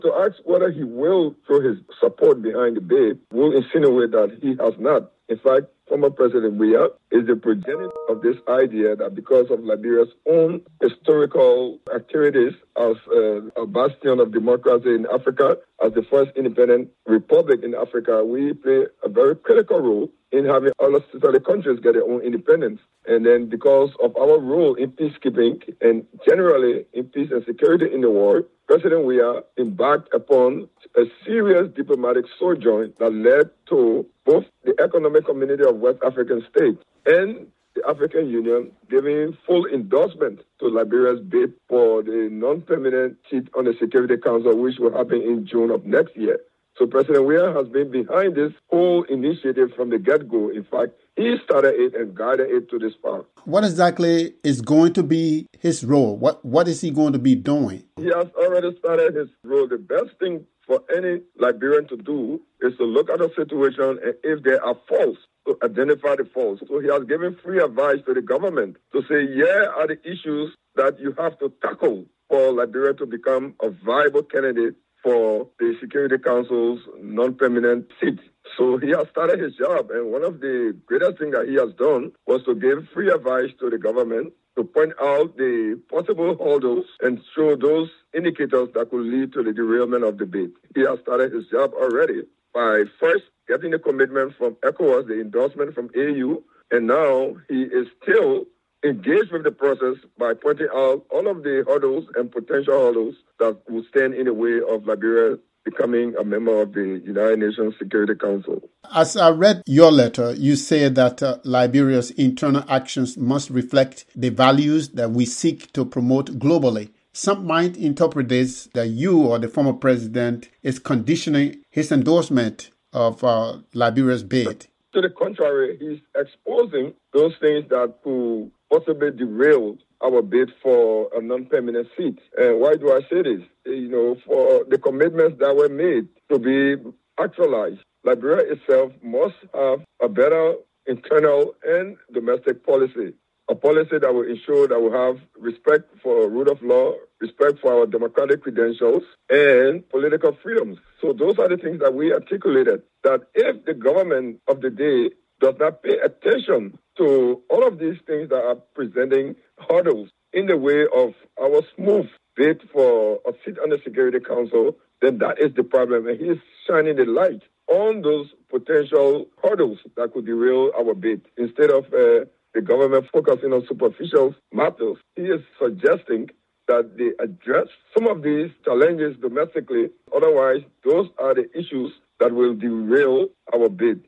To ask whether he will throw his support behind the bid will insinuate that he has not. In fact, former President Weah is the progenitor of this idea that because of Liberia's own historical activities as a bastion of democracy in Africa, as the first independent republic in Africa, we play a very critical role in having other countries get their own independence. And then because of our role in peacekeeping and generally in peace and security in the world, President Weah embarked upon a serious diplomatic sojourn that led to both the Economic Community of West African States and the African Union giving full endorsement to Liberia's bid for the non-permanent seat on the Security Council, which will happen in June of next year. So President Weah has been behind this whole initiative from the get-go. In fact, he started it and guided it to this far. What exactly is going to be his role? What is he going to be doing? He has already started his role. The best thing for any Liberian to do is to look at the situation and if there are faults, to identify the faults. So he has given free advice to the government to say, here are the issues that you have to tackle for Liberia to become a viable candidate for the Security Council's non-permanent seat. So he has started his job, and one of the greatest things that he has done was to give free advice to the government to point out the possible hurdles and show those indicators that could lead to the derailment of the bid. He has started his job already by first getting the commitment from ECOWAS, the endorsement from AU, and now he is still engaged with the process by pointing out all of the hurdles and potential hurdles that will stand in the way of Liberia becoming a member of the United Nations Security Council. As I read your letter, you say that Liberia's internal actions must reflect the values that we seek to promote globally. Some might interpret this that you or the former president is conditioning his endorsement of Liberia's bid. To the contrary, he's exposing those things that could possibly derail our bid for a non-permanent seat. And why do I say this? For the commitments that were made to be actualized, Liberia itself must have a better internal and domestic policy, a policy that will ensure that we have respect for rule of law, respect for our democratic credentials, and political freedoms. So those are the things that we articulated, that if the government of the day does not pay attention to all of these things that are presenting hurdles in the way of our smooth bid for a seat on the Security Council, then that is the problem. And he is shining the light on those potential hurdles that could derail our bid. Instead of the government focusing on superficial matters, he is suggesting that they address some of these challenges domestically. Otherwise, those are the issues that will derail our bid.